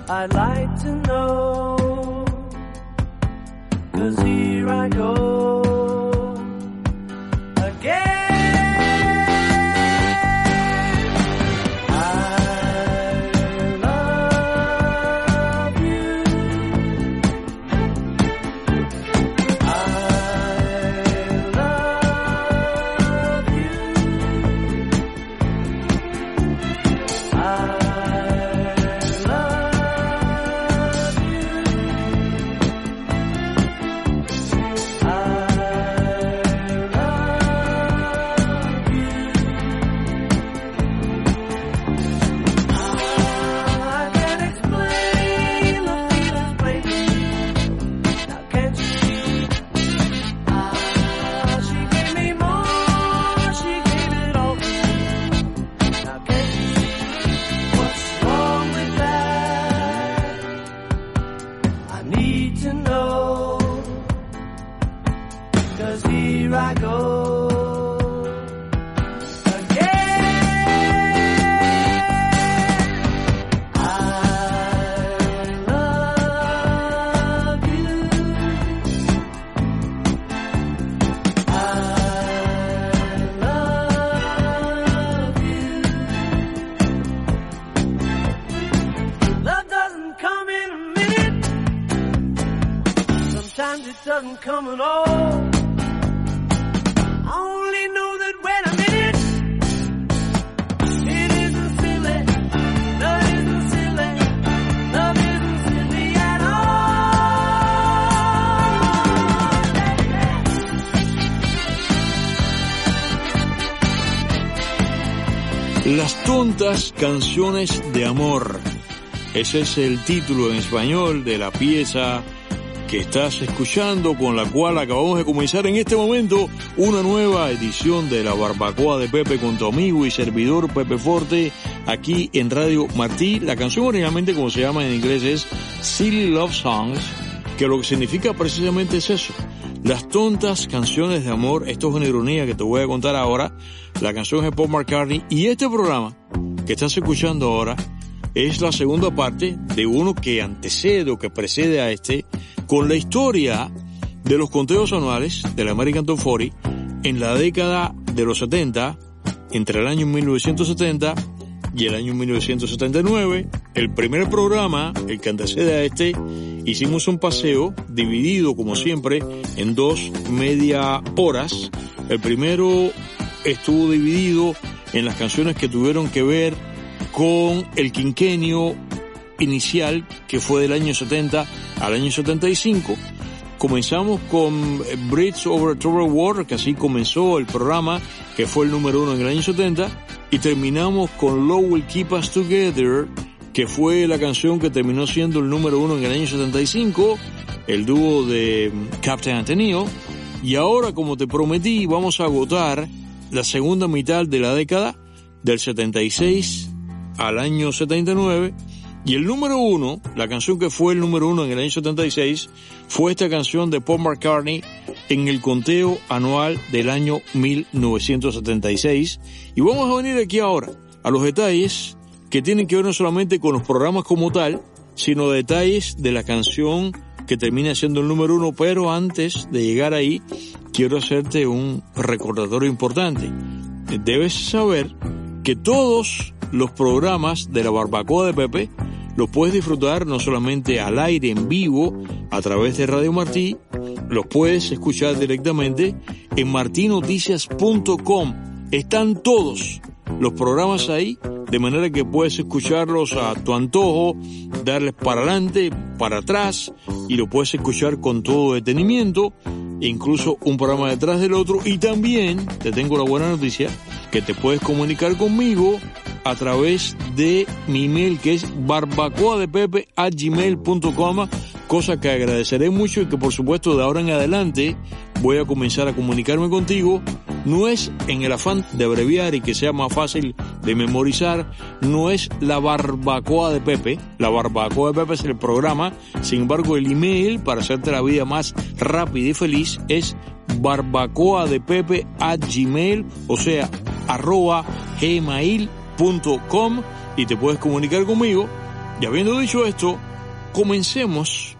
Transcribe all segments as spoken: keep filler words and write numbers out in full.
I'd like to know, 'cause here I go again. Las tontas canciones de amor. Ese es el título en español de la pieza que estás escuchando, con la cual acabamos de comenzar en este momento una nueva edición de la Barbacoa de Pepe con tu amigo y servidor Pepe Forte, aquí en Radio Martí. La canción originalmente, como se llama en inglés, es Silly Love Songs, que lo que significa precisamente es eso, las tontas canciones de amor. Esto es una ironía que te voy a contar ahora. La canción es de Paul McCartney, y este programa que estás escuchando ahora es la segunda parte de uno que antecede o que precede a este, con la historia de los conteos anuales del American Top cuarenta en la década de los setenta, entre el año mil novecientos setenta y el año mil novecientos setenta y nueve. El primer programa, el que antecede a este, hicimos un paseo dividido, como siempre, en dos media horas. El primero estuvo dividido en las canciones que tuvieron que ver con el quinquenio inicial, que fue del año setenta al año setenta y cinco. Comenzamos con Bridge Over Troubled Water, que así comenzó el programa, que fue el número uno en el año setenta, y terminamos con Love Will Keep Us Together, que fue la canción que terminó siendo el número uno en el año setenta y cinco, el dúo de Captain Antonio. Y ahora, como te prometí, vamos a agotar la segunda mitad de la década, del setenta y seis al año setenta y nueve, y el número uno, la canción que fue el número uno en el año setenta y seis, fue esta canción de Paul McCartney en el conteo anual del año mil novecientos setenta y seis. Y vamos a venir aquí ahora a los detalles que tienen que ver no solamente con los programas como tal, sino detalles de la canción que termina siendo el número uno. Pero antes de llegar ahí, quiero hacerte un recordatorio importante. Debes saber que todos los programas de la Barbacoa de Pepe los puedes disfrutar no solamente al aire, en vivo, a través de Radio Martí, los puedes escuchar directamente en marti noticias punto com. Están todos los programas ahí, de manera que puedes escucharlos a tu antojo, darles para adelante, para atrás, y lo puedes escuchar con todo detenimiento, incluso un programa detrás del otro. Y también te tengo la buena noticia, que te puedes comunicar conmigo a través de mi email, que es barbacoadepepe arroba gmail punto com, cosa que agradeceré mucho, y que por supuesto de ahora en adelante voy a comenzar a comunicarme contigo. No es en el afán de abreviar y que sea más fácil de memorizar, no es la Barbacoa de Pepe. La Barbacoa de Pepe es el programa. Sin embargo, el email, para hacerte la vida más rápida y feliz, es barbacoadepepe arroba gmail, o sea, arroba gmail punto com, y te puedes comunicar conmigo Y habiendo dicho esto, comencemos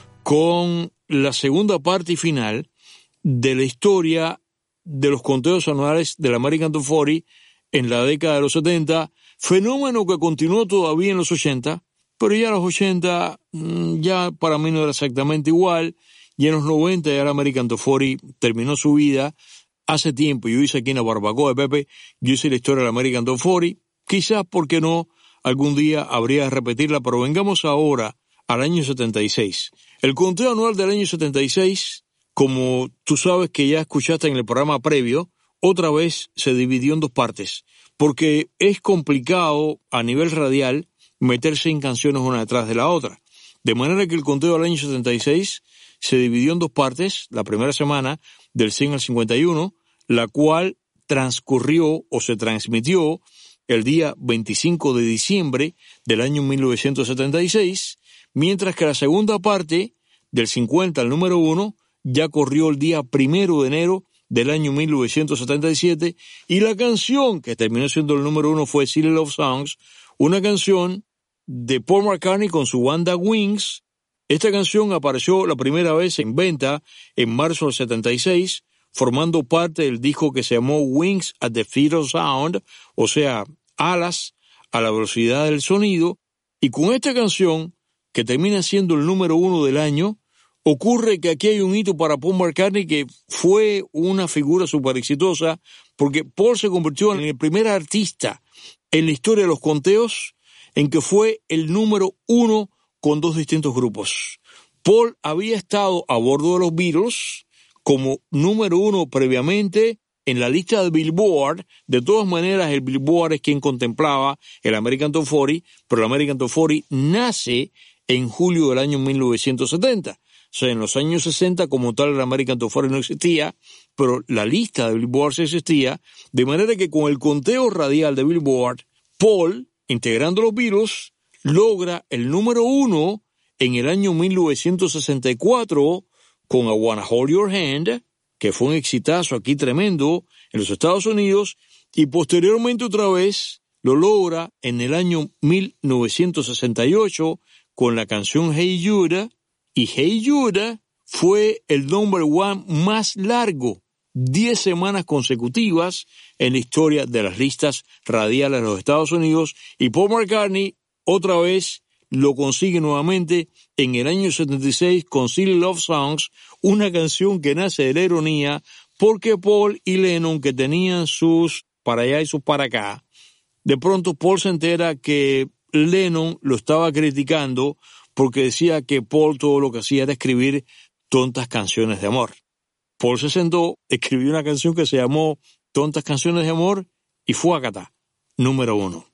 con la segunda parte y final de la historia de los conteos anuales del American Top cuarenta en la década de los setenta, fenómeno que continuó todavía en los ochenta, pero ya en los ochenta ya para mí no era exactamente igual, y en los noventa ya el American Top cuarenta terminó su vida. Hace tiempo yo hice aquí en la barbacoa de Pepe, yo hice la historia del American Top cuarenta, quizás, ¿por qué no?, algún día habría de repetirla, pero vengamos ahora al año setenta y seis. El conteo anual del año setenta y seis, como tú sabes que ya escuchaste en el programa previo, otra vez se dividió en dos partes, porque es complicado a nivel radial meterse en canciones una detrás de la otra. De manera que el conteo del año setenta y seis se dividió en dos partes, la primera semana del cien al cincuenta y uno, la cual transcurrió o se transmitió el día veinticinco de diciembre del año mil novecientos setenta y seis, mientras que la segunda parte, del cincuenta al número uno, ya corrió el día primero de enero del año mil novecientos setenta y siete, y la canción que terminó siendo el número uno fue Silly Love Songs, una canción de Paul McCartney con su banda Wings. Esta canción apareció la primera vez en venta en marzo del setenta y seis, formando parte del disco que se llamó Wings at the Speed of Sound, o sea, alas a la velocidad del sonido, y con esta canción, que termina siendo el número uno del año, ocurre que aquí hay un hito para Paul McCartney que fue una figura súper exitosa, porque Paul se convirtió en el primer artista en la historia de los conteos en que fue el número uno con dos distintos grupos. Paul había estado a bordo de los Beatles como número uno previamente en la lista de Billboard. De todas maneras, el Billboard es quien contemplaba el American Top cuarenta, pero el American Top cuarenta nace en julio del año mil novecientos setenta. O sea, en los años sesenta como tal el American Top cuarenta no existía, pero la lista de Billboard sí existía, de manera que con el conteo radial de Billboard, Paul, integrando los Beatles, logra el número uno en el año mil novecientos sesenta y cuatro con I Wanna Hold Your Hand, que fue un exitazo aquí tremendo en los Estados Unidos, y posteriormente otra vez lo logra en el año mil novecientos sesenta y ocho con la canción Hey Judah, y Hey Judah fue el number one más largo, diez semanas consecutivas en la historia de las listas radiales de los Estados Unidos, y Paul McCartney otra vez lo consigue nuevamente en el año setenta y seis con Silly Love Songs, una canción que nace de la ironía, porque Paul y Lennon, que tenían sus para allá y sus para acá, de pronto Paul se entera que Lennon lo estaba criticando porque decía que Paul todo lo que hacía era escribir tontas canciones de amor. Paul se sentó, escribió una canción que se llamó Tontas Canciones de Amor y fue a Catá, número uno.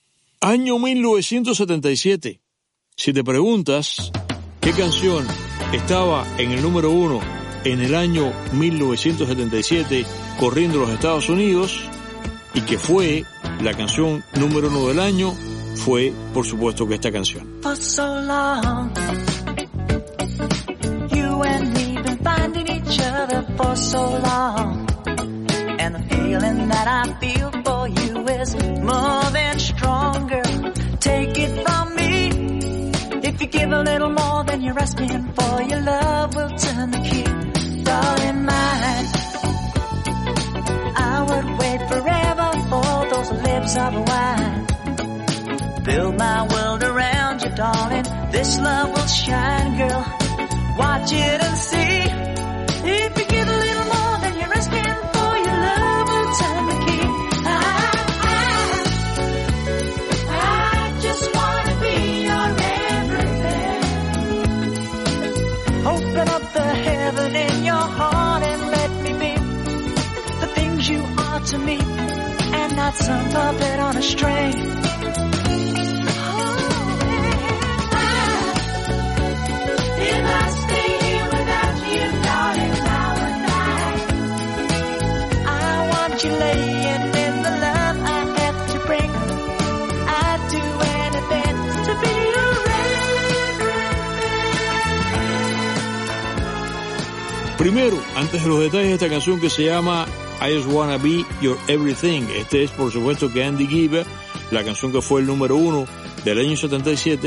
Año mil novecientos setenta y siete. Si te preguntas qué canción estaba en el número uno en el año mil novecientos setenta y siete corriendo los Estados Unidos y que fue la canción número uno del año, fue por supuesto que esta canción. For so long, you and me been finding each other for so long, and the feeling that I feel for you is more than stronger. Take it from me, if you give a little more than you're asking for, your love will turn the key, darling mine. I would wait forever for those lips of wine. Build my world around you, darling. This love will shine, girl. Watch it and see. If you give a little more than you're asking for, your love will turn the key. I, I, I just wanna be your everything. Open up the heaven in your heart and let me be the things you are to me, and not some puppet on a string. Primero, antes de los detalles de esta canción que se llama I Just Wanna Be Your Everything, este es por supuesto que Andy Gibb, la canción que fue el número uno del año setenta y siete,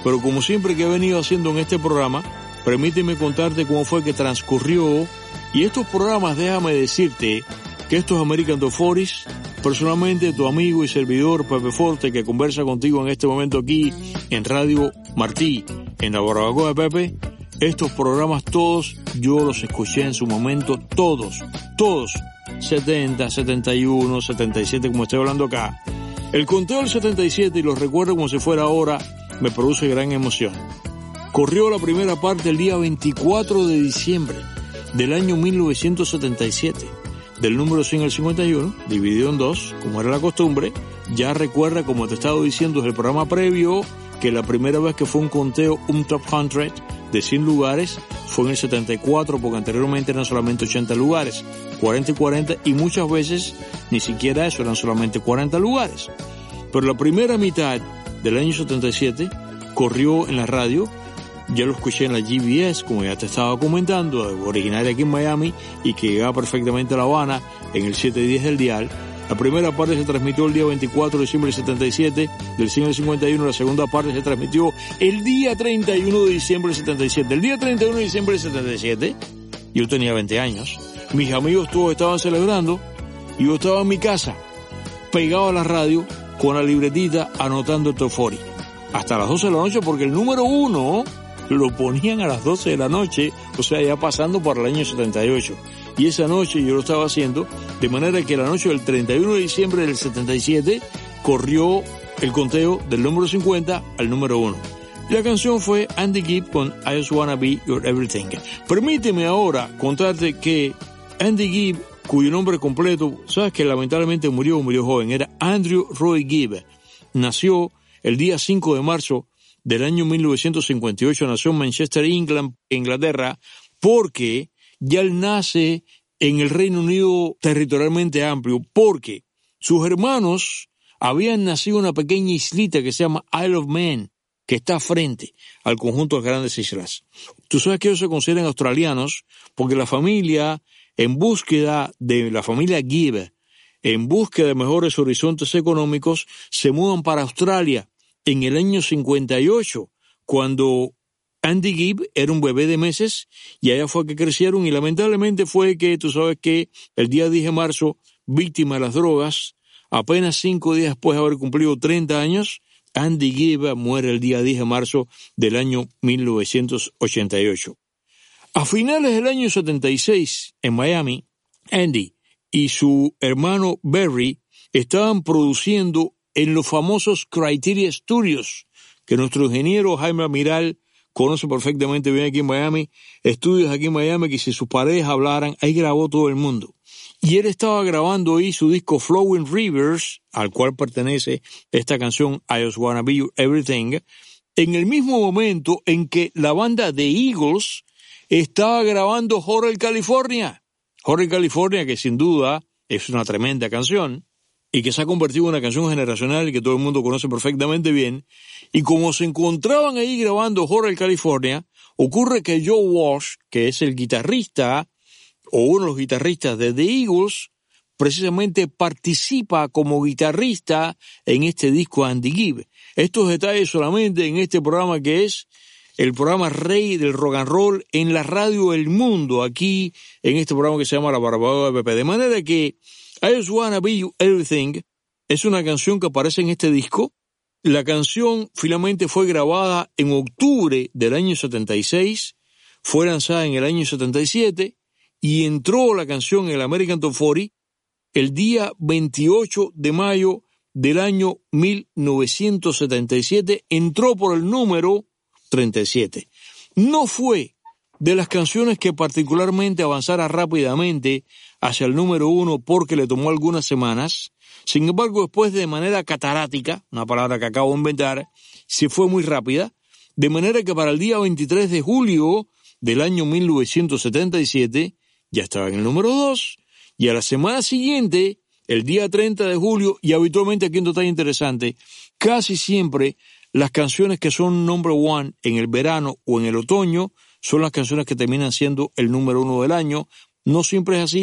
pero como siempre que he venido haciendo en este programa, permíteme contarte cómo fue que transcurrió. Y estos programas, déjame decirte que estos American Top cuarenta, personalmente tu amigo y servidor Pepe Forte, que conversa contigo en este momento aquí en Radio Martí, en la barbacoa de Pepe, estos programas todos yo los escuché en su momento, todos, todos, setenta, setenta y uno, setenta y siete, como estoy hablando acá. El conteo del setenta y siete, y lo recuerdo como si fuera ahora, me produce gran emoción. Corrió la primera parte el día veinticuatro de diciembre del año mil novecientos setenta y siete. Del número cien al cincuenta y uno, dividido en dos, como era la costumbre. Ya recuerda, como te he estado diciendo desde el programa previo, que la primera vez que fue un conteo, un top cien de cien lugares, fue en el setenta y cuatro, porque anteriormente eran solamente ochenta lugares, cuarenta y cuarenta, y muchas veces ni siquiera eso, eran solamente cuarenta lugares. Pero la primera mitad del año setenta y siete corrió en la radio. Ya lo escuché en la G B S, como ya te estaba comentando, originaria aquí en Miami y que llegaba perfectamente a La Habana en el siete diez del dial. La primera parte se transmitió el día veinticuatro de diciembre del setenta y siete, del cien al cincuenta y uno. La segunda parte se transmitió el día treinta y uno de diciembre del setenta y siete. El día treinta y uno de diciembre del setenta y siete, yo tenía veinte años. Mis amigos todos estaban celebrando y yo estaba en mi casa, pegado a la radio, con la libretita anotando el top cuarenta. Hasta las doce de la noche, porque el número uno lo ponían a las doce de la noche, o sea, ya pasando por el año setenta y ocho. Y esa noche yo lo estaba haciendo, de manera que la noche del treinta y uno de diciembre del setenta y siete corrió el conteo del número cincuenta al número uno. La canción fue Andy Gibb con I Just Wanna Be Your Everything. Permíteme ahora contarte que Andy Gibb, cuyo nombre completo, sabes que lamentablemente murió, murió joven, era Andrew Roy Gibb. Nació el día cinco de marzo del año mil novecientos cincuenta y ocho, nació en Manchester, England, Inglaterra, porque ya él nace en el Reino Unido territorialmente amplio, porque sus hermanos habían nacido en una pequeña islita que se llama Isle of Man, que está frente al conjunto de las grandes islas. Tú sabes que ellos se consideran australianos porque la familia, en búsqueda de la familia Gibb, en búsqueda de mejores horizontes económicos, se mudan para Australia en el año cincuenta y ocho, cuando Andy Gibb era un bebé de meses, y allá fue que crecieron, y lamentablemente fue que, tú sabes que el día diez de marzo, víctima de las drogas, apenas cinco días después de haber cumplido treinta años, Andy Gibb muere el día diez de marzo del año mil novecientos ochenta y ocho. A finales del año setenta y seis, en Miami, Andy y su hermano Barry estaban produciendo en los famosos Criteria Studios, que nuestro ingeniero Jaime Amiral conoce perfectamente bien aquí en Miami, estudios aquí en Miami que si sus paredes hablaran, ahí grabó todo el mundo. Y él estaba grabando ahí su disco Flowing Rivers, al cual pertenece esta canción I Just Wanna Be Your Everything, en el mismo momento en que la banda The Eagles estaba grabando Hotel California. Hotel California, que sin duda es una tremenda canción, y que se ha convertido en una canción generacional que todo el mundo conoce perfectamente bien. Y como se encontraban ahí grabando Hotel California, ocurre que Joe Walsh, que es el guitarrista, o uno de los guitarristas de The Eagles, precisamente participa como guitarrista en este disco Andy Gibb. Estos detalles solamente en este programa que es el programa rey del rock and roll en la radio del mundo, aquí en este programa que se llama La Barbacoa de Pepe. De manera que I Just Wanna Be You Everything es una canción que aparece en este disco. La canción finalmente fue grabada en octubre del año setenta y seis, fue lanzada en el año setenta y siete y entró la canción en el American Top cuarenta el día veintiocho de mayo del año mil novecientos setenta y siete, entró por el número treinta y siete. No fue de las canciones que particularmente avanzara rápidamente hacia el número uno porque le tomó algunas semanas. Sin embargo, después de manera catarática, una palabra que acabo de inventar, se fue muy rápida, de manera que para el día veintitrés de julio del año mil novecientos setenta y siete ya estaba en el número dos, y a la semana siguiente, el día treinta de julio, y habitualmente aquí un detalle interesante, casi siempre las canciones que son number one en el verano o en el otoño son las canciones que terminan siendo el número uno del año. No siempre es así,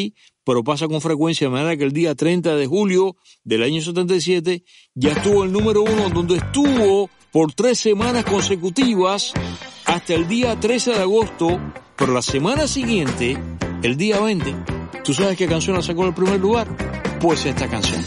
pero pasa con frecuencia, de manera que el día treinta de julio del año setenta y siete ya estuvo en el número uno, donde estuvo por tres semanas consecutivas hasta el día trece de agosto, pero la semana siguiente, el día veinte, ¿tú sabes qué canción la sacó en el primer lugar? Pues esta canción.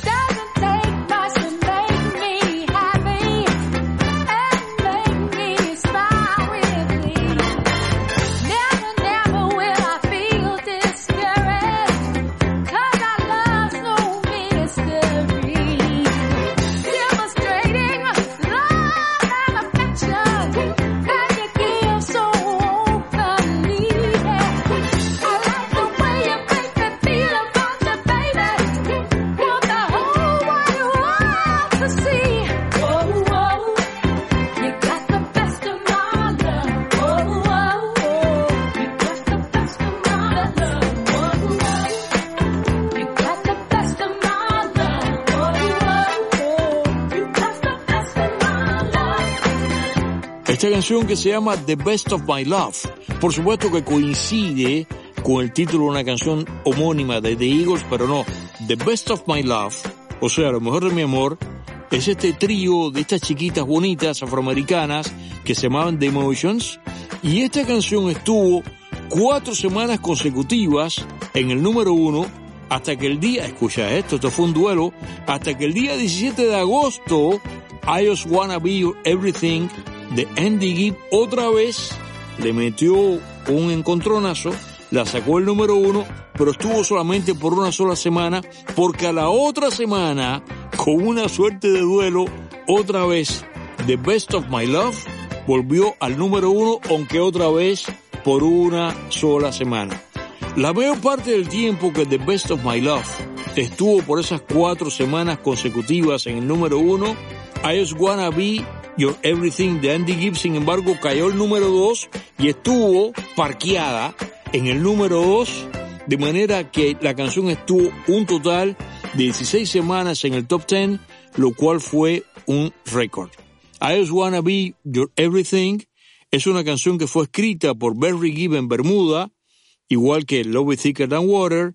Esta canción que se llama The Best of My Love, por supuesto que coincide con el título de una canción homónima de The Eagles, pero no, The Best of My Love, o sea, lo mejor de mi amor, es este trío de estas chiquitas bonitas afroamericanas que se llamaban The Emotions, y esta canción estuvo cuatro semanas consecutivas en el número uno, hasta que el día, escucha esto, esto fue un duelo, hasta que el día diecisiete de agosto, I Just Wanna Be Your Everything, de Andy Gibb, otra vez le metió un encontronazo, la sacó el número uno, pero estuvo solamente por una sola semana, porque a la otra semana, con una suerte de duelo, otra vez The Best of My Love volvió al número uno, aunque otra vez por una sola semana. La mayor parte del tiempo que The Best of My Love estuvo por esas cuatro semanas consecutivas en el número uno, I Just Wanna Be Your Everything de Andy Gibb, sin embargo, cayó el número dos y estuvo parqueada en el número dos, de manera que la canción estuvo un total de dieciséis semanas en el top diez, lo cual fue un récord. I Just Wanna Be Your Everything es una canción que fue escrita por Barry Gibb en Bermuda, igual que Love Is Thicker Than Water,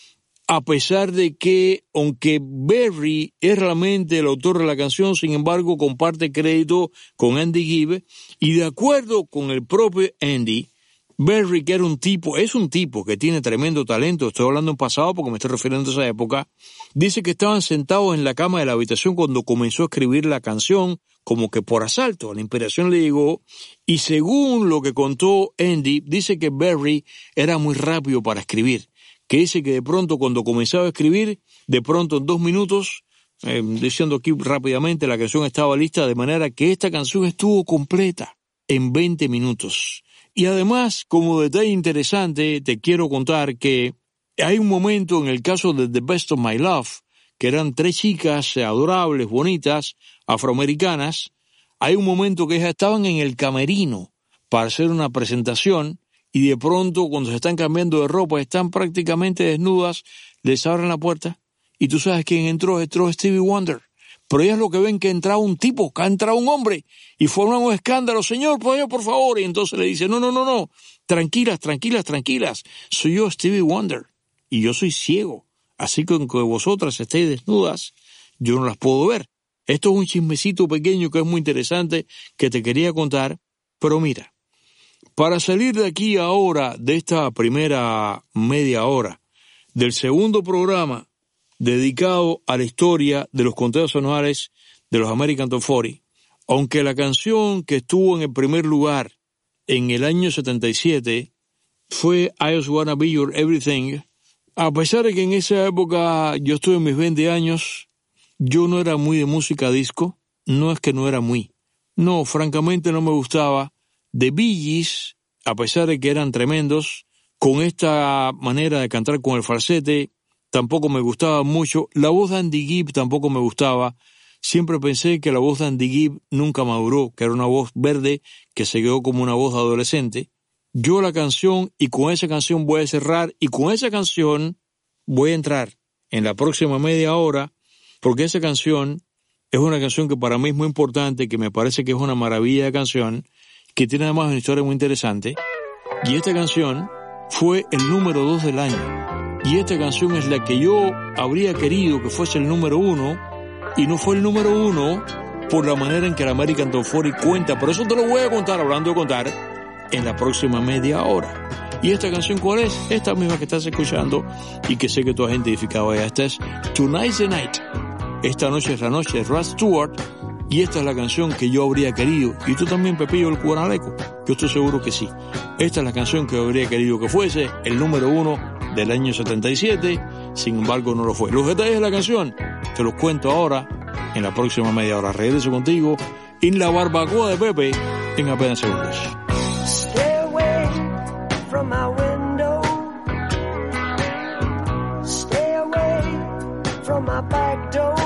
a pesar de que, aunque Barry es realmente el autor de la canción, sin embargo, comparte crédito con Andy Gibb, y de acuerdo con el propio Andy, Barry, que era un tipo, es un tipo que tiene tremendo talento, estoy hablando en pasado porque me estoy refiriendo a esa época, dice que estaban sentados en la cama de la habitación cuando comenzó a escribir la canción, como que por asalto, la inspiración le llegó, y según lo que contó Andy, dice que Barry era muy rápido para escribir, que dice que de pronto cuando comenzaba a escribir, de pronto en dos minutos, eh, diciendo aquí rápidamente, la canción estaba lista, de manera que esta canción estuvo completa en veinte minutos. Y además, como detalle interesante, te quiero contar que hay un momento en el caso de The Best of My Love, que eran tres chicas adorables, bonitas, afroamericanas, hay un momento que ellas estaban en el camerino para hacer una presentación, y de pronto, cuando se están cambiando de ropa, están prácticamente desnudas, les abren la puerta, y tú sabes quién entró, entró Stevie Wonder. Pero ellas lo que ven que ha entrado un tipo, que ha entrado un hombre, y forman un escándalo, señor, por favor, por favor, y entonces le dice, no, no, no, no, tranquilas, tranquilas, tranquilas, soy yo Stevie Wonder, y yo soy ciego, así que aunque vosotras estéis desnudas, yo no las puedo ver. Esto es un chismecito pequeño que es muy interesante, que te quería contar, pero mira, para salir de aquí ahora, de esta primera media hora, del segundo programa dedicado a la historia de los conteos anuales de los American Top cuarenta, aunque la canción que estuvo en el primer lugar en el año setenta y siete fue I Just Wanna Be Your Everything, a pesar de que en esa época yo estuve en mis veinte años, yo no era muy de música disco, no es que no era muy, no, francamente no me gustaba. The Bee Gees, a pesar de que eran tremendos, con esta manera de cantar con el falsete, tampoco me gustaba mucho. La voz de Andy Gibb tampoco me gustaba. Siempre pensé que la voz de Andy Gibb nunca maduró, que era una voz verde que se quedó como una voz de adolescente. Yo la canción, y con esa canción voy a cerrar, y con esa canción voy a entrar en la próxima media hora, porque esa canción es una canción que para mí es muy importante, que me parece que es una maravilla de canción, que tiene además una historia muy interesante, y esta canción fue el número dos del año. Y esta canción es la que yo habría querido que fuese el número uno, y no fue el número uno por la manera en que el American Top cuarenta cuenta. Por eso te lo voy a contar, hablando de contar, en la próxima media hora. ¿Y esta canción cuál es? Esta misma que estás escuchando y que sé que tú has identificado. Esta es Tonight's the Night. Esta noche es la noche de Rod Stewart, y esta es la canción que yo habría querido. Y tú también, Pepillo, el Cubanaleco. Yo estoy seguro que sí. Esta es la canción que habría querido que fuese el número uno del año setenta y siete, sin embargo no lo fue. Los detalles de la canción te los cuento ahora, en la próxima media hora. Regreso contigo en la barbacoa de Pepe en apenas segundos. Stay away from my window. Stay away from my back door.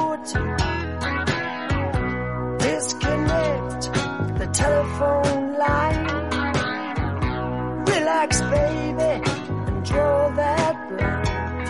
Disconnect the telephone line. Relax, baby, and draw that line.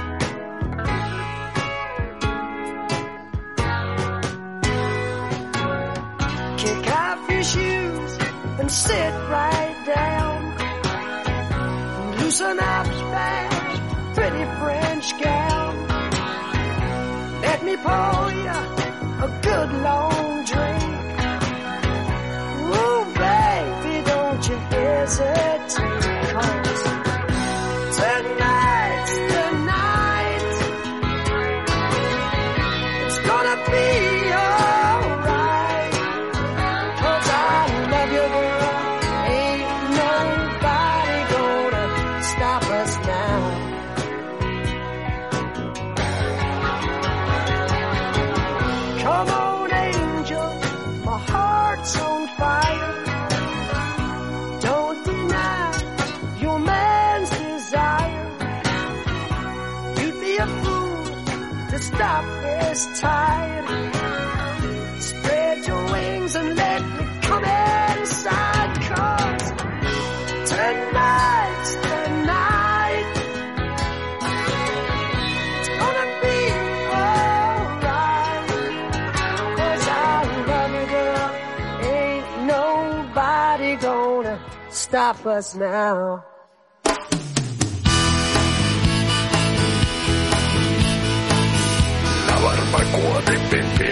Kick off your shoes and sit right down. Loosen up that pretty French gown. Let me pour you a good long drink. Ooh, baby, don't you hesitate. Cause tonight's the night. It's gonna be alright. Cause I love you, girl. Ain't nobody gonna stop us now. Come on, angel, my heart's on fire. Don't deny your man's desire. You'd be a fool to stop this tide. Spread your wings and let me come inside. Cause tonight's the night. It's gonna be alright. Cause I love you, girl. Ain't nobody gonna stop us now. La barbacoa de Pepe.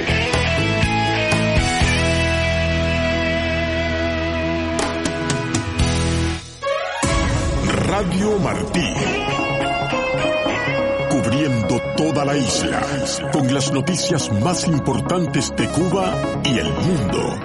Radio Martí. Cubriendo toda la isla con las noticias más importantes de Cuba y el mundo.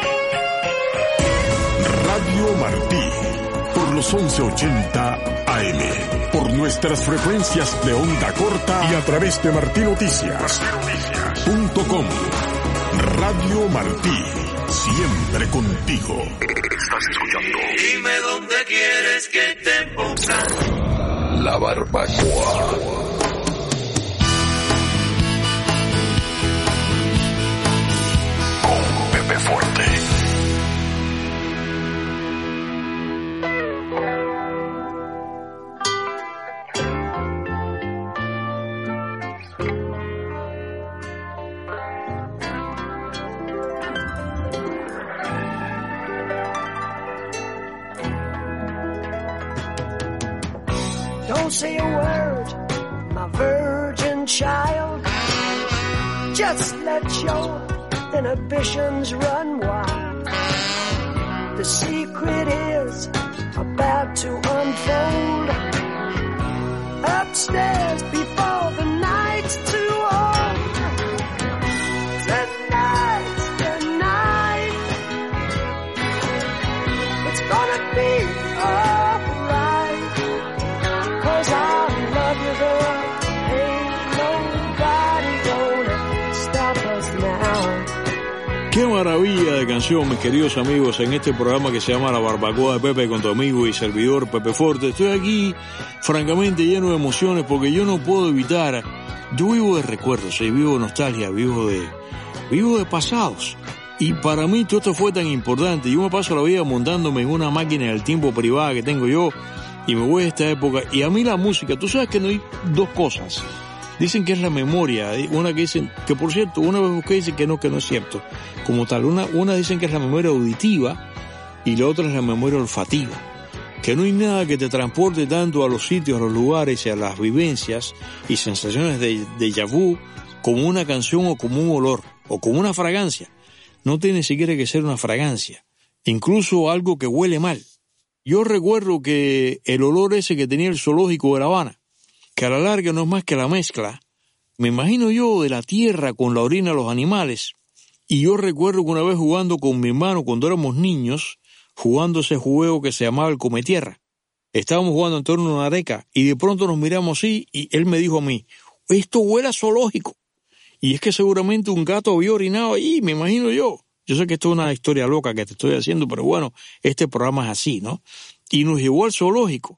Radio Martí, por los once ochenta A M, por nuestras frecuencias de onda corta y a través de martinoticias punto com. Radio Martí, siempre contigo. Estás escuchando. Dime dónde quieres que te ponga La barbacoa. Con Pepe Forte. Don't say a word, my virgin child. Just let your inhibitions run wild. The secret is about to unfold. Upstairs before the night's too old. Tonight's the night. It's gonna be alright. Cause I love you, girl. Ain't nobody gonna stop us now. Qué maravilla de canción, mis queridos amigos, en este programa que se llama La Barbacoa de Pepe con tu amigo y servidor Pepe Forte. Estoy aquí, francamente, lleno de emociones porque yo no puedo evitar. Yo vivo de recuerdos, ¿sí? Vivo de nostalgia, vivo de, vivo de pasados. Y para mí todo esto fue tan importante. Yo me paso la vida montándome en una máquina del tiempo privada que tengo yo y me voy a esta época. Y a mí la música, tú sabes que no hay dos cosas. Dicen que es la memoria, una que dicen, que por cierto, una vez busqué y dicen que no, que no es cierto. Como tal, una, una dicen que es la memoria auditiva y la otra es la memoria olfativa. que no hay nada que te transporte tanto a los sitios, a los lugares y a las vivencias y sensaciones de déjà vu como una canción o como un olor o como una fragancia. No tiene ni siquiera que ser una fragancia, incluso algo que huele mal. Yo recuerdo que el olor ese que tenía el zoológico de La Habana, que a la larga no es más que la mezcla, me imagino yo, de la tierra con la orina de los animales. Y yo recuerdo que una vez jugando con mi hermano cuando éramos niños, jugando ese juego que se llamaba el Cometierra. Estábamos jugando en torno a una areca y de pronto nos miramos así y él me dijo a mí, esto huele a zoológico. Y es que seguramente un gato había orinado ahí, me imagino yo. Yo sé que esto es una historia loca que te estoy haciendo, pero bueno, este programa es así, ¿no? Y nos llevó al zoológico.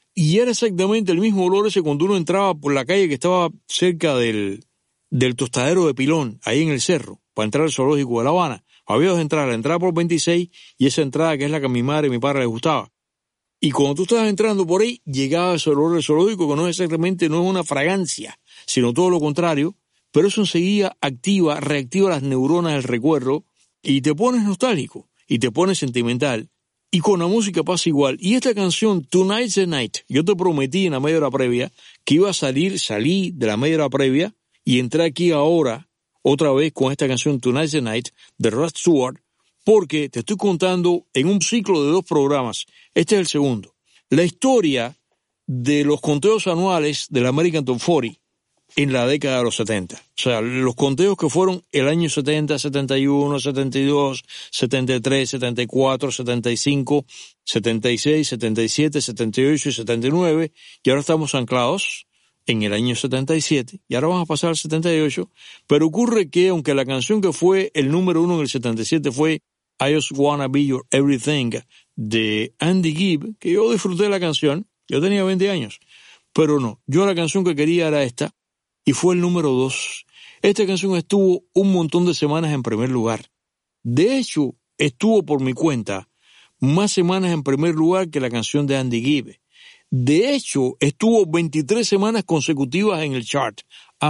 Y era exactamente el mismo olor ese cuando uno entraba por la calle que estaba cerca del, del tostadero de Pilón, ahí en el cerro, para entrar al zoológico de La Habana. Había dos entradas, la entrada por veintiséis y esa entrada que es la que a mi madre y mi padre les gustaba. Y cuando tú estabas entrando por ahí, llegaba ese olor del zoológico que no es exactamente, no es una fragancia, sino todo lo contrario, pero eso enseguida activa, reactiva las neuronas del recuerdo y te pones nostálgico y te pones sentimental. Y con la música pasa igual. Y esta canción, Tonight's the Night, yo te prometí en la media hora previa que iba a salir, salí de la media hora previa y entré aquí ahora otra vez con esta canción Tonight's the Night de Rod Stewart, porque te estoy contando en un ciclo de dos programas, este es el segundo, la historia de los conteos anuales del American Top cuarenta en la década de los setenta. O sea, los conteos que fueron el año setenta, setenta y uno, setenta y dos, setenta y tres, setenta y cuatro, setenta y cinco, setenta y seis, setenta y siete, setenta y ocho y setenta y nueve, y ahora estamos anclados en el año setenta y siete, y ahora vamos a pasar al setenta y ocho, pero ocurre que aunque la canción que fue el número uno en el setenta y siete fue I Just Wanna Be Your Everything de Andy Gibb, que yo disfruté la canción, yo tenía veinte años, pero no, yo la canción que quería era esta, y fue el número dos. Esta canción estuvo un montón de semanas en primer lugar. De hecho, estuvo por mi cuenta más semanas en primer lugar que la canción de Andy Gibb. De hecho, estuvo veintitrés semanas consecutivas en el chart.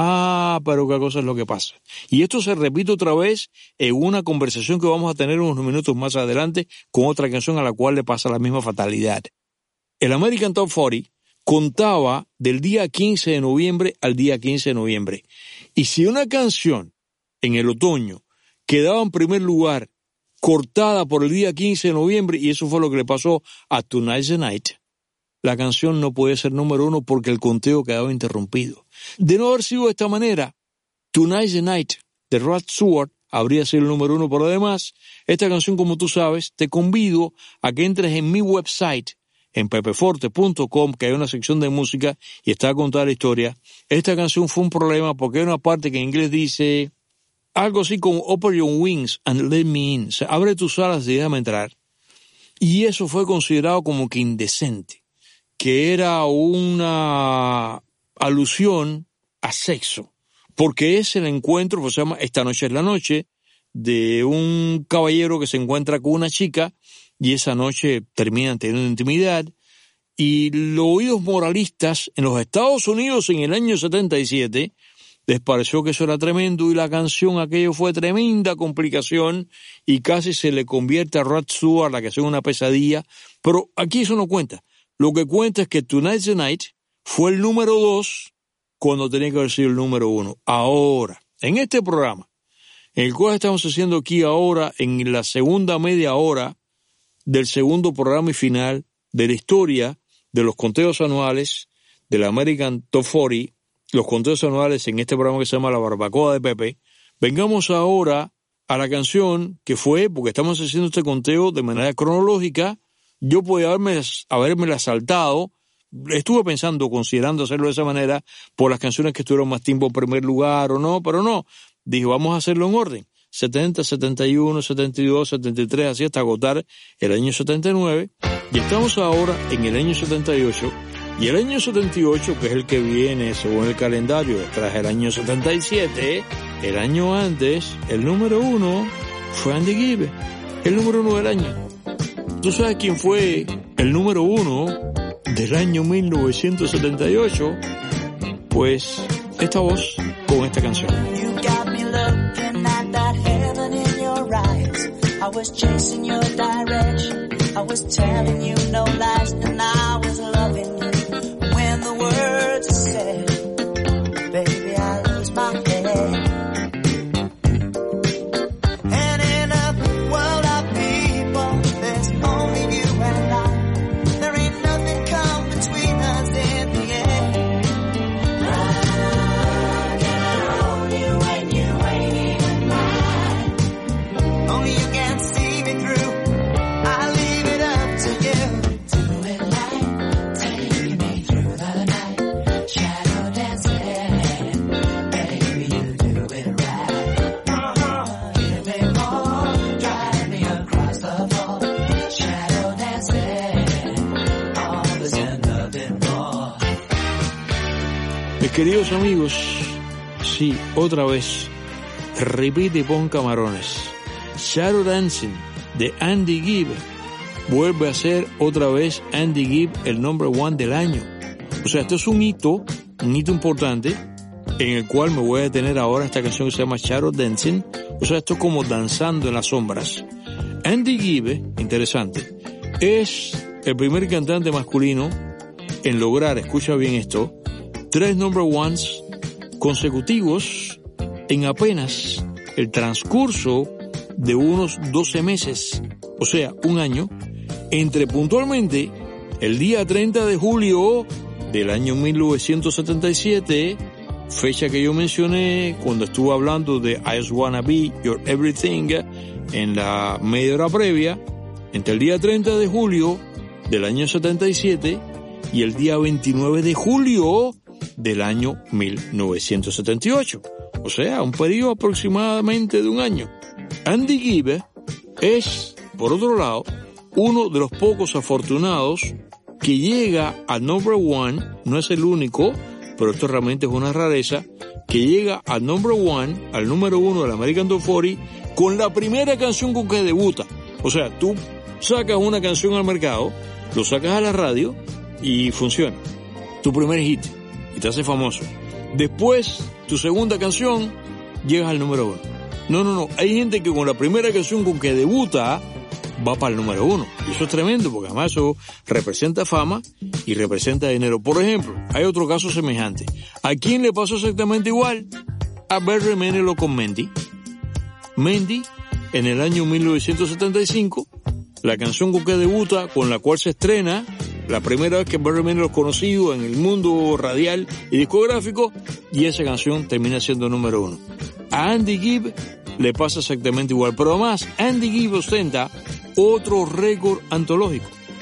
Ah, pero qué cosa es lo que pasa. Y esto se repite otra vez en una conversación que vamos a tener unos minutos más adelante con otra canción a la cual le pasa la misma fatalidad. El American Top cuarenta contaba del día quince de noviembre al día quince de noviembre. Y si una canción en el otoño quedaba en primer lugar cortada por el día quince de noviembre, y eso fue lo que le pasó a Tonight's the Night, la canción no podía ser número uno porque el conteo quedaba interrumpido. De no haber sido de esta manera, Tonight's the Night de Rod Stewart habría sido el número uno. Por además, esta canción, como tú sabes, te convido a que entres en mi website, en pepe forte punto com, que hay una sección de música y está contada la historia. Esta canción fue un problema porque hay una parte que en inglés dice algo así como Open your wings and let me in. O sea, abre tus alas y déjame entrar. Y eso fue considerado como que indecente, que era una alusión a sexo, porque es el encuentro, pues se llama Esta noche es la noche, de un caballero que se encuentra con una chica y esa noche terminan teniendo intimidad. Y los oídos moralistas en los Estados Unidos en el año setenta y siete les pareció que eso era tremendo y la canción aquello fue tremenda complicación y casi se le convierte a Rod Stewart la que sea una pesadilla, pero aquí eso no cuenta. Lo que cuenta es que Tonight's the Night fue el número dos cuando tenía que haber sido el número uno. Ahora, en este programa, en el cual estamos haciendo aquí ahora en la segunda media hora del segundo programa y final de la historia de los conteos anuales del American Top cuarenta, los conteos anuales en este programa que se llama La Barbacoa de Pepe, vengamos ahora a la canción que fue, porque estamos haciendo este conteo de manera cronológica, yo podía haberme, habérmela saltado, estuve pensando, considerando hacerlo de esa manera, por las canciones que estuvieron más tiempo en primer lugar o no, pero no, dije vamos a hacerlo en orden. setenta, setenta y uno, setenta y dos, setenta y tres, así hasta agotar el año setenta y nueve, y estamos ahora en el año setenta y ocho, y el año setenta y ocho, que es el que viene según el calendario detrás del año setenta y siete, el año antes, el número uno fue Andy Gibb, el número uno del año. ¿Tú sabes quién fue el número uno del año mil novecientos setenta y ocho? Pues esta voz con esta canción. You got me looking at that heaven in your eyes. I was chasing your direction. I was telling you no lies, and I was loving you. When the words are said, baby, I lose my head. And in a world of people, there's only you and I. There ain't nothing come between us in the end. I can hold you when you ain't even mine. Only you can see me through. I leave it up to you. Do it right, take me through the night. Shadow dancing, baby, you do it right. Uh-huh. Give me more, drive me across the floor. Shadow dancing, always in nothing more. Mis queridos amigos, sí, otra vez, repite y pon camarones. Shadow Dancing de Andy Gibb vuelve a ser otra vez Andy Gibb el number one del año. O sea, esto es un hito, un hito importante en el cual me voy a detener ahora. Esta canción que se llama Shadow Dancing. O sea, esto es como danzando en las sombras. Andy Gibb, interesante, es el primer cantante masculino en lograr, escucha bien esto, tres number ones consecutivos en apenas el transcurso de unos doce meses, o sea, un año, entre puntualmente el día treinta de julio del año mil novecientos setenta y siete, fecha que yo mencioné cuando estuve hablando de I Just Wanna Be Your Everything en la media hora previa, entre el día treinta de julio del año setenta y siete y el día veintinueve de julio del año mil novecientos setenta y ocho, o sea, un periodo aproximadamente de un año. Andy Gibb es, por otro lado, uno de los pocos afortunados que llega al number one, no es el único, pero esto realmente es una rareza, que llega al number one, al número uno del American Top cuarenta, con la primera canción con que debuta. O sea, tú sacas una canción al mercado, lo sacas a la radio y funciona. Tu primer hit, y te hace famoso. Después, tu segunda canción, llegas al número uno. No, no, no. Hay gente que con la primera canción con que debuta va para el número uno. Y eso es tremendo porque además eso representa fama y representa dinero. Por ejemplo, hay otro caso semejante. ¿A quién le pasó exactamente igual? A Barry Manilow con Mandy. Mandy, en el año mil novecientos setenta y cinco, la canción con que debuta, con la cual se estrena, la primera vez que Barry Manilow es conocido en el mundo radial y discográfico, y esa canción termina siendo número uno. A Andy Gibb le pasa exactamente igual, pero además Andy Gibb ostenta otro récord antológico.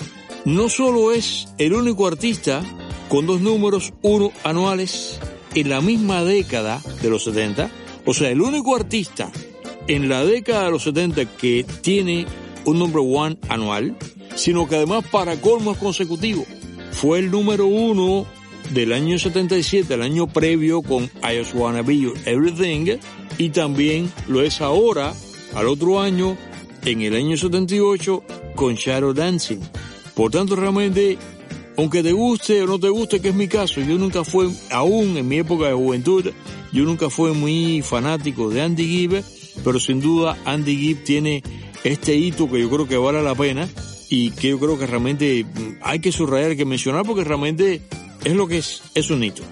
No solo es el único artista con dos números uno anuales en la misma década de los setenta, o sea, el único artista en la década de los setenta que tiene un number one anual, sino que además para colmo es consecutivo. Fue el número uno del año setenta y siete, el año previo con I Just Wanna Be Your Everything, y también lo es ahora, al otro año, en el año setenta y ocho, con Shadow Dancing. Por tanto, realmente, aunque te guste o no te guste, que es mi caso, yo nunca fui, aún en mi época de juventud, yo nunca fui muy fanático de Andy Gibb, pero sin duda Andy Gibb tiene este hito que yo creo que vale la pena y que yo creo que realmente hay que subrayar, hay que mencionar, porque realmente es lo que es, es un hito.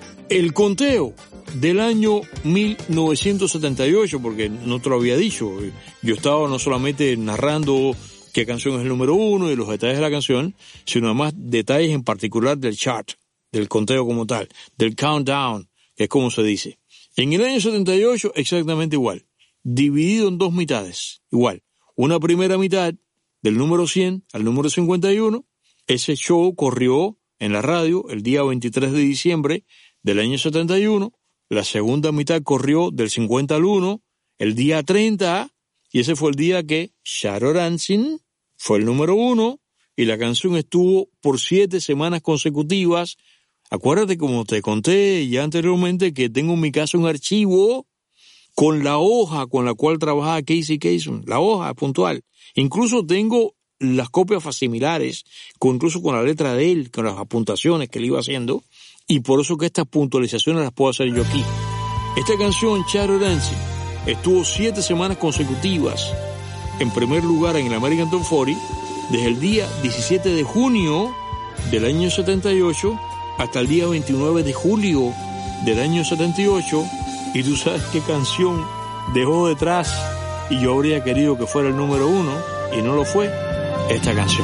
El conteo del año mil novecientos setenta y ocho, porque no te lo había dicho, yo estaba no solamente narrando qué canción es el número uno y los detalles de la canción, sino además detalles en particular del chart, del conteo como tal, del countdown, que es como se dice. En el año setenta y ocho exactamente igual, dividido en dos mitades, igual, una primera mitad del número cien al número cincuenta y uno, ese show corrió en la radio el día veintitrés de diciembre del año setenta y uno, la segunda mitad corrió del cincuenta al uno, el día treinta, y ese fue el día que Shadow Dancing fue el número uno, y la canción estuvo por siete semanas consecutivas. Acuérdate, como te conté ya anteriormente, que tengo en mi casa un archivo con la hoja con la cual trabajaba Casey Kasem, la hoja puntual. Incluso tengo las copias facsimilares, con, incluso con la letra de él, con las apuntaciones que él iba haciendo, y por eso que estas puntualizaciones las puedo hacer yo aquí. Esta canción, Shadow Dancing, estuvo siete semanas consecutivas en primer lugar en el American Top cuarenta, desde el día diecisiete de junio del año setenta y ocho hasta el día veintinueve de julio del año setenta y ocho, y tú sabes qué canción dejó detrás, y yo habría querido que fuera el número uno, y no lo fue, esta canción.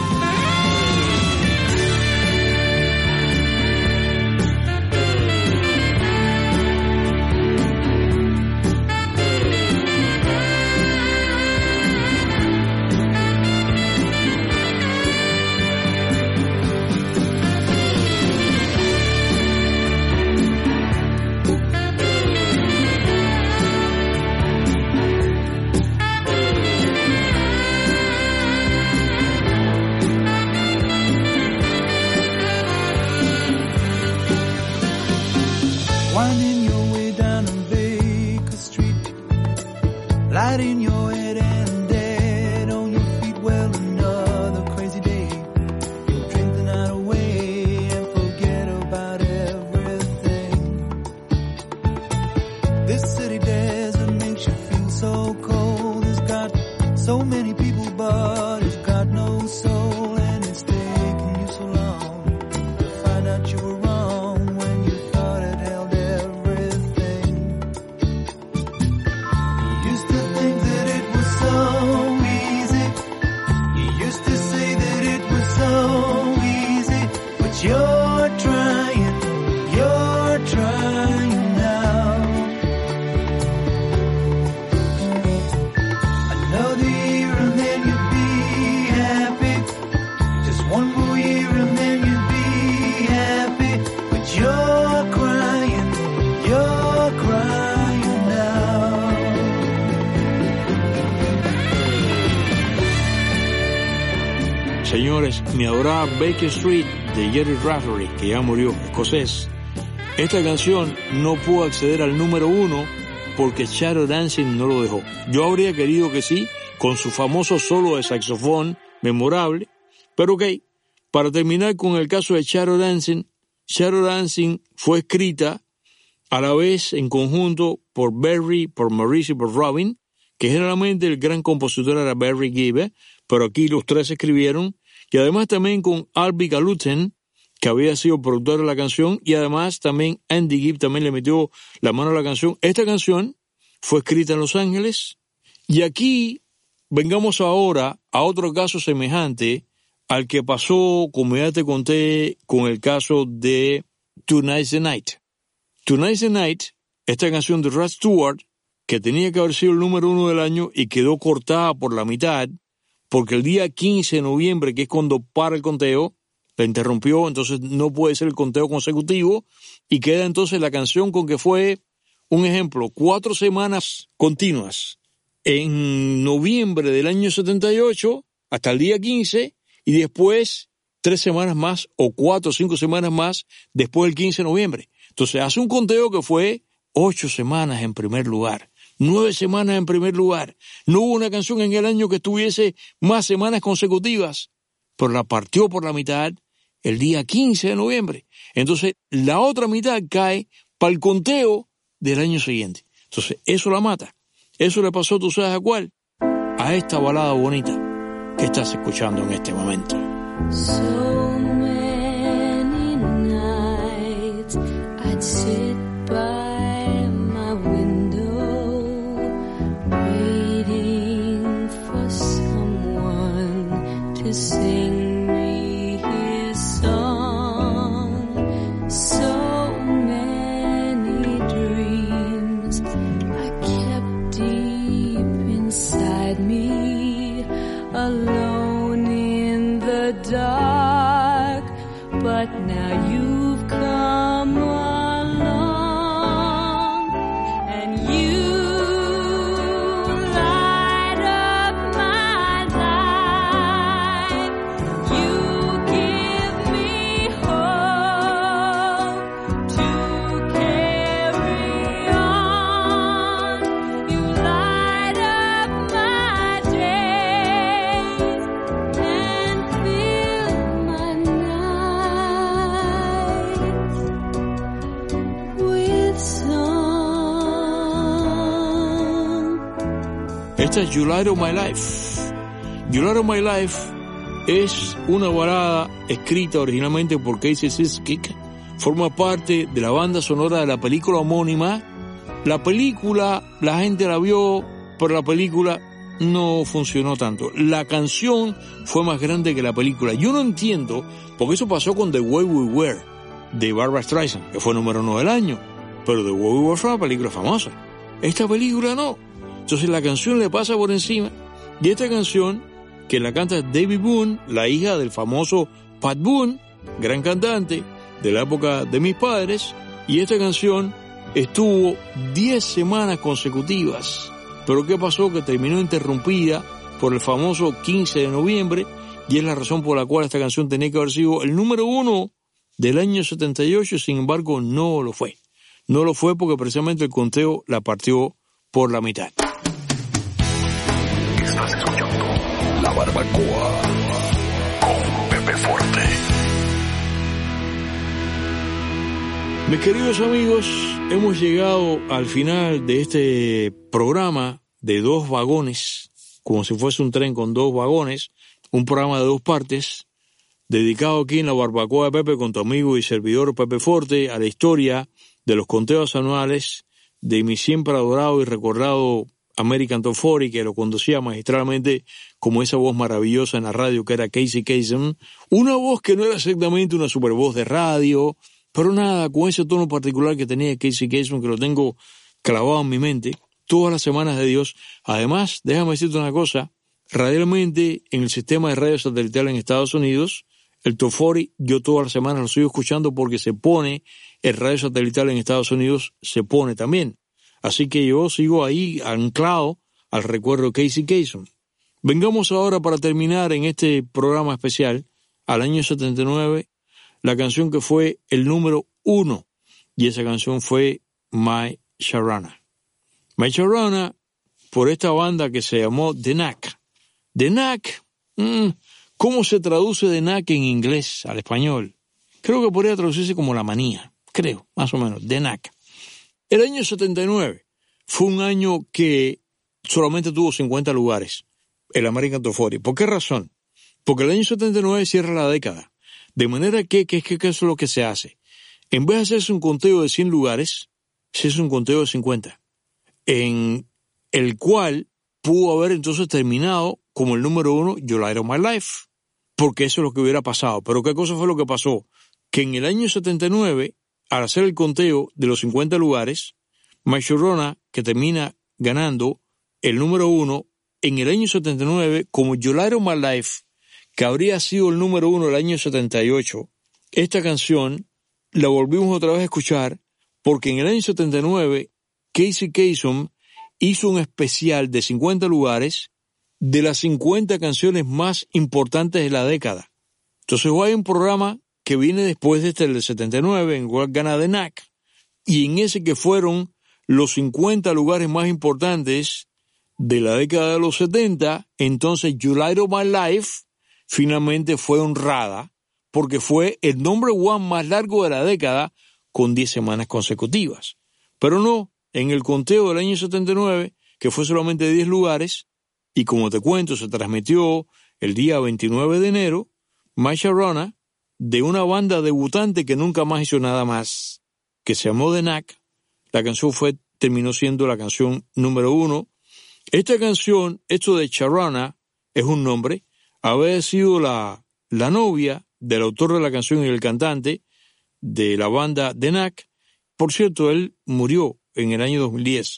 Señores, mi adorada Baker Street de Jerry Rafferty, que ya murió, escocés. Esta canción no pudo acceder al número uno porque Shadow Dancing no lo dejó. Yo habría querido que sí, con su famoso solo de saxofón memorable, pero ok. Para terminar con el caso de Shadow Dancing, Shadow Dancing fue escrita a la vez en conjunto por Barry, por Maurice y por Robin, que generalmente el gran compositor era Barry Gibb, pero aquí los tres escribieron, y además también con Albie Gallatin, que había sido productor de la canción, y además también Andy Gibb también le metió la mano a la canción. Esta canción fue escrita en Los Ángeles, y aquí vengamos ahora a otro caso semejante al que pasó, como ya te conté, con el caso de Tonight's the Night. Tonight's the Night, esta canción de Rod Stewart, que tenía que haber sido el número uno del año y quedó cortada por la mitad, porque el día quince de noviembre, que es cuando para el conteo, la interrumpió, entonces no puede ser el conteo consecutivo, y queda entonces la canción con que fue, un ejemplo, cuatro semanas continuas, en noviembre del año setenta y ocho, hasta el día quince, y después tres semanas más, o cuatro o cinco semanas más, después del quince de noviembre. Entonces hace un conteo que fue ocho semanas en primer lugar. Nueve semanas en primer lugar. No hubo una canción en el año que tuviese más semanas consecutivas, pero la partió por la mitad el día quince de noviembre. Entonces, la otra mitad cae para el conteo del año siguiente. Entonces, eso la mata. Eso le pasó, ¿tú sabes a cuál? A esta balada bonita que estás escuchando en este momento. So many nights I'd sit by my window waiting for someone to sing me his song. So many dreams I kept deep inside me, alone in the dark, but now you've come along and you light up my life. You give me hope to carry on. You light up my days and fill my nights with song. Esta es You Light Up My Life. You Light Up My Life es una balada escrita originalmente por Casey Siskick, forma parte de la banda sonora de la película homónima. La película, la gente la vio, pero la película no funcionó tanto. La canción fue más grande que la película. Yo no entiendo, porque eso pasó con The Way We Were, de Barbra Streisand, que fue número uno del año, pero The Way We Were fue una película famosa. Esta película no. Entonces la canción le pasa por encima, y esta canción, que la canta Debbie Boone, la hija del famoso Pat Boone, gran cantante de la época de mis padres, y esta canción estuvo diez semanas consecutivas. Pero ¿qué pasó? Que terminó interrumpida por el famoso quince de noviembre, y es la razón por la cual esta canción tenía que haber sido el número uno del año setenta y ocho, sin embargo no lo fue. No lo fue porque precisamente el conteo la partió por la mitad. Estás escuchando La Barbacoa con Pepe Forte. Mis queridos amigos, hemos llegado al final de este programa de dos vagones, como si fuese un tren con dos vagones, un programa de dos partes, dedicado aquí en La Barbacoa de Pepe con tu amigo y servidor Pepe Forte a la historia de los conteos anuales de mi siempre adorado y recordado American Top cuarenta, que lo conducía magistralmente como esa voz maravillosa en la radio que era Casey Kasem, una voz que no era exactamente una super voz de radio, pero nada, con ese tono particular que tenía Casey Kasem, que lo tengo clavado en mi mente todas las semanas de Dios. Además, déjame decirte una cosa, radialmente en el sistema de radio satelital en Estados Unidos, el Top cuarenta, yo todas las semanas lo sigo escuchando porque se pone, el radio satelital en Estados Unidos se pone también. Así que yo sigo ahí anclado al recuerdo de Casey Kasem. Vengamos ahora para terminar en este programa especial al año setenta y nueve, la canción que fue el número uno, y esa canción fue My Sharona. My Sharona, por esta banda que se llamó The Knack. The Knack, mmm, ¿cómo se traduce The Knack en inglés al español? Creo que podría traducirse como la manía, creo, más o menos, The Knack. El año setenta y nueve fue un año que solamente tuvo cincuenta lugares, el American Top cuarenta. ¿Por qué razón? Porque el año setenta y nueve cierra la década. De manera que, que, que, que eso es lo que se hace. En vez de hacerse un conteo de cien lugares, se hace un conteo de cincuenta, en el cual pudo haber entonces terminado como el número uno, You Light of My Life, porque eso es lo que hubiera pasado. Pero ¿qué cosa fue lo que pasó? Que en el año setenta y nueve, al hacer el conteo de los cincuenta lugares, My Sharona, que termina ganando el número uno, en el año setenta y nueve, como You Light of My Life, que habría sido el número uno del año setenta y ocho, esta canción la volvimos otra vez a escuchar porque en el año setenta y nueve Casey Kasem hizo un especial de cincuenta lugares de las cincuenta canciones más importantes de la década. Entonces hay un programa que viene después de este, el del setenta y nueve, en el cual gana The Knack, y en ese que fueron los cincuenta lugares más importantes de la década de los setenta, entonces You Light of My Life finalmente fue honrada porque fue el number one más largo de la década con diez semanas consecutivas. Pero no, en el conteo del año setenta y nueve, que fue solamente diez lugares, y como te cuento, se transmitió el día veintinueve de enero, My Sharona, de una banda debutante que nunca más hizo nada más, que se llamó The Knack, la canción fue, terminó siendo la canción número uno. Esta canción, esto de Sharona, es un nombre, había sido la, la novia del autor de la canción y el cantante de la banda The Knack. Por cierto, él murió en el año dos mil diez.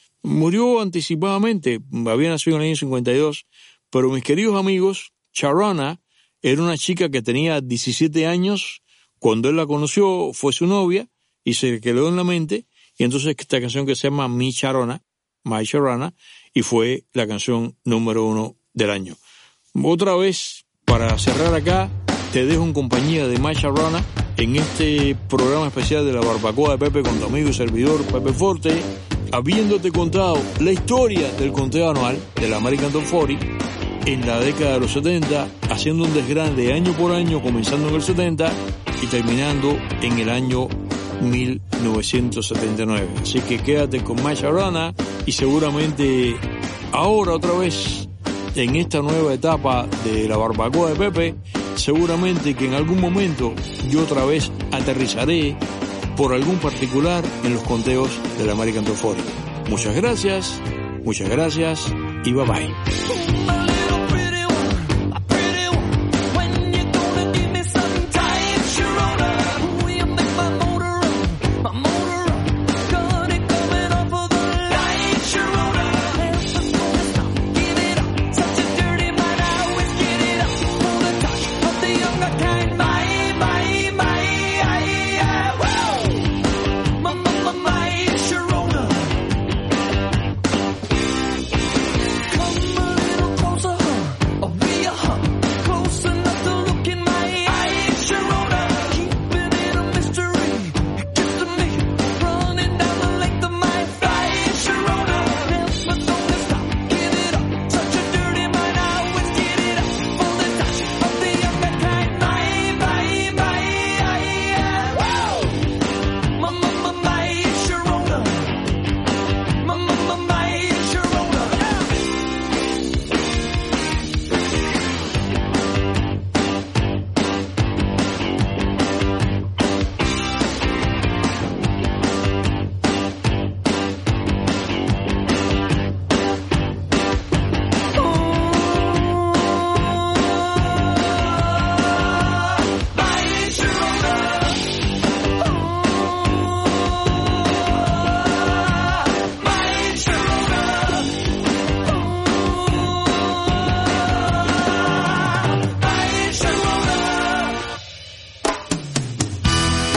Murió anticipadamente, había nacido en el año cincuenta y dos, pero mis queridos amigos, Sharona era una chica que tenía diecisiete años, cuando él la conoció fue su novia y se quedó en la mente, y entonces esta canción que se llama My Sharona, My Sharona, y fue la canción número uno del año. Otra vez, para cerrar acá, te dejo en compañía de My Sharona en este programa especial de La Barbacoa de Pepe con tu amigo y servidor Pepe Forte, habiéndote contado la historia del conteo anual del American Top cuarenta en la década de los setenta, haciendo un desgrande de año por año, comenzando en el setenta y terminando en el año mil novecientos setenta y nueve. Así que quédate con My Sharona y seguramente ahora otra vez en esta nueva etapa de la barbacoa de Pepe. Seguramente que en algún momento yo otra vez aterrizaré por algún particular en los conteos de la American Top cuarenta. Muchas gracias, muchas gracias y bye bye.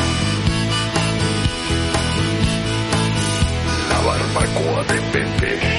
Barbacoa de Pepe.